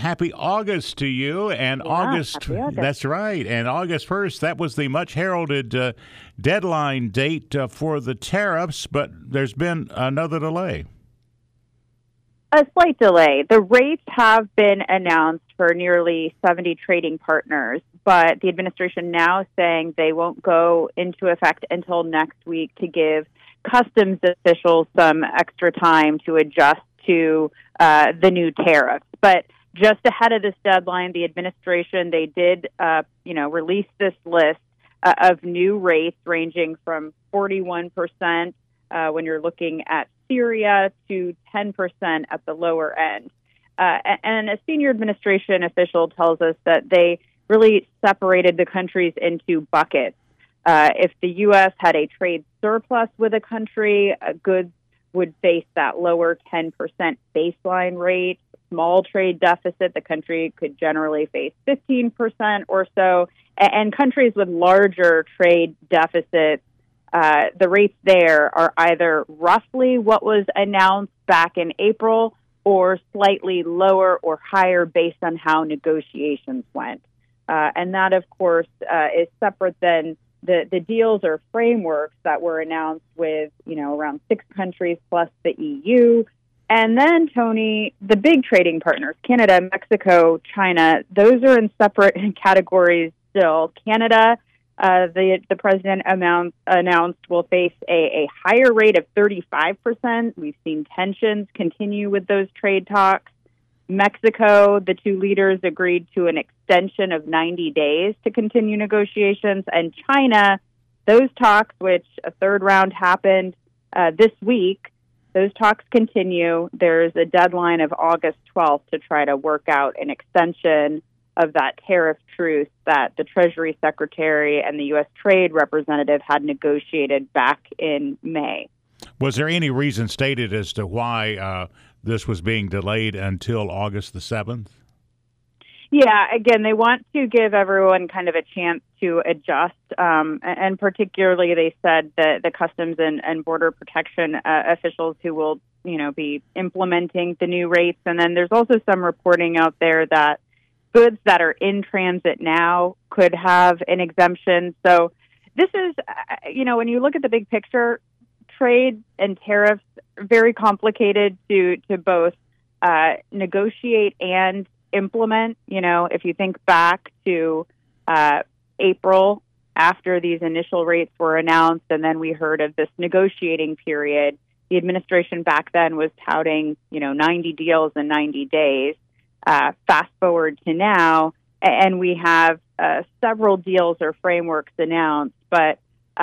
happy August to you. And Yeah, August, happy August. that's right. And August 1st, that was the much heralded deadline date for the tariffs, but there's been another delay. A slight delay. The rates have been announced for nearly 70 trading partners, but the administration now is saying they won't go into effect until next week to give customs officials some extra time to adjust to the new tariffs. But just ahead of this deadline, the administration, they did, release this list of new rates ranging from 41% when you're looking at Syria to 10% at the lower end. And a senior administration official tells us that they really separated the countries into buckets. If the U.S. had a trade surplus with a country, goods would face that lower 10% baseline rate. Small trade deficit, the country could generally face 15% or so. And countries with larger trade deficits, the rates there are either roughly what was announced back in April or slightly lower or higher based on how negotiations went. And that, of course, is separate than the deals or frameworks that were announced with, around 6 countries plus the EU. And then, Tony, the big trading partners, Canada, Mexico, China, those are in separate categories still. Canada, the president announced will face a higher rate of 35%. We've seen tensions continue with those trade talks. Mexico, the two leaders agreed to an extension of 90 days to continue negotiations. And China, those talks, which a third round happened this week, those talks continue. There's a deadline of August 12th to try to work out an extension of that tariff truce that the Treasury Secretary and the U.S. Trade Representative had negotiated back in May. Was there any reason stated as to why this was being delayed until August the 7th? Yeah, again, they want to give everyone kind of a chance to adjust, and particularly they said that the Customs and Border Protection officials who will, be implementing the new rates. And then there's also some reporting out there that goods that are in transit now could have an exemption. So this is, when you look at the big picture, trade and tariffs are very complicated to both negotiate and implement. If you think back to April, after these initial rates were announced, and then we heard of this negotiating period, the administration back then was touting, 90 deals in 90 days. Fast forward to now, and we have several deals or frameworks announced, but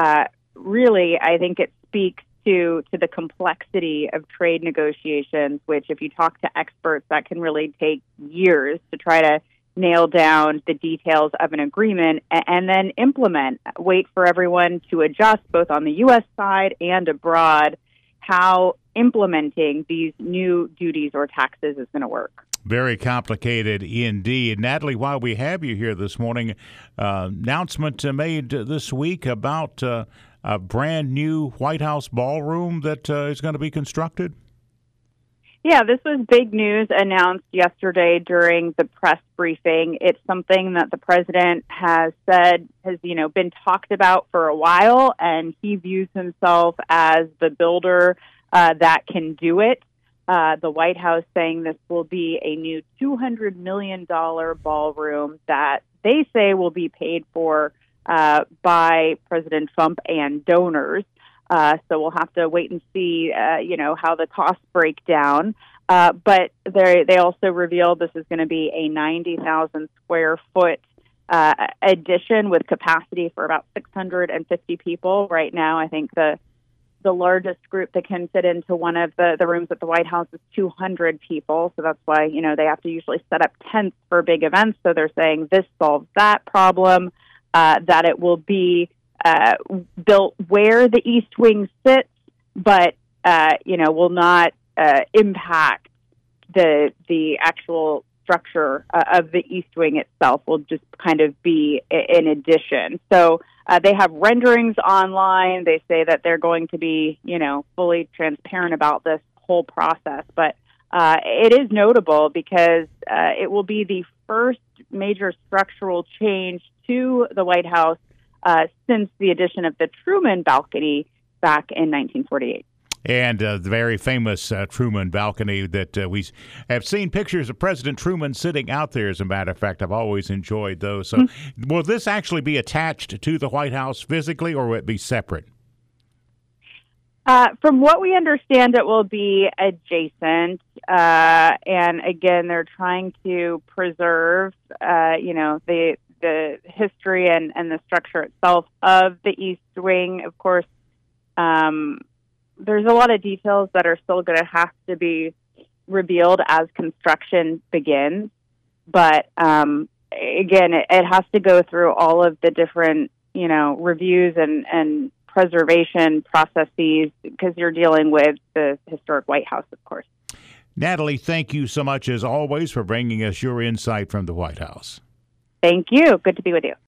really, I think it speaks to the complexity of trade negotiations, which if you talk to experts, that can really take years to try to nail down the details of an agreement and then implement, wait for everyone to adjust both on the U.S. side and abroad how implementing these new duties or taxes is going to work. Very complicated indeed. Natalie, while we have you here this morning, announcement made this week about a brand new White House ballroom that is going to be constructed? Yeah, this was big news announced yesterday during the press briefing. It's something that the president has said has, been talked about for a while, and he views himself as the builder that can do it. The White House saying this will be a new $200 million ballroom that they say will be paid for by President Trump and donors. So we'll have to wait and see, how the costs break down. But they also revealed this is going to be a 90,000 square foot addition with capacity for about 650 people. Right now, I think the largest group that can fit into one of the rooms at the White House is 200 people. So that's why, they have to usually set up tents for big events. So they're saying this solves that problem, that it will be built where the East Wing sits, but, will not impact the actual structure of the East Wing itself. Will just kind of be an addition. So they have renderings online. They say that they're going to be, fully transparent about this whole process. But it is notable because it will be the first major structural change to the White House since the addition of the Truman balcony back in 1948. And the very famous Truman balcony that we have seen pictures of President Truman sitting out there, as a matter of fact. I've always enjoyed those. So will this actually be attached to the White House physically, or will it be separate? From what we understand, it will be adjacent. And again, they're trying to preserve, the history and the structure itself of the East Wing. Of course, there's a lot of details that are still going to have to be revealed as construction begins. But again, it has to go through all of the different, reviews and preservation processes because you're dealing with the historic White House, of course. Natalie, thank you so much, as always, for bringing us your insight from the White House. Thank you. Good to be with you.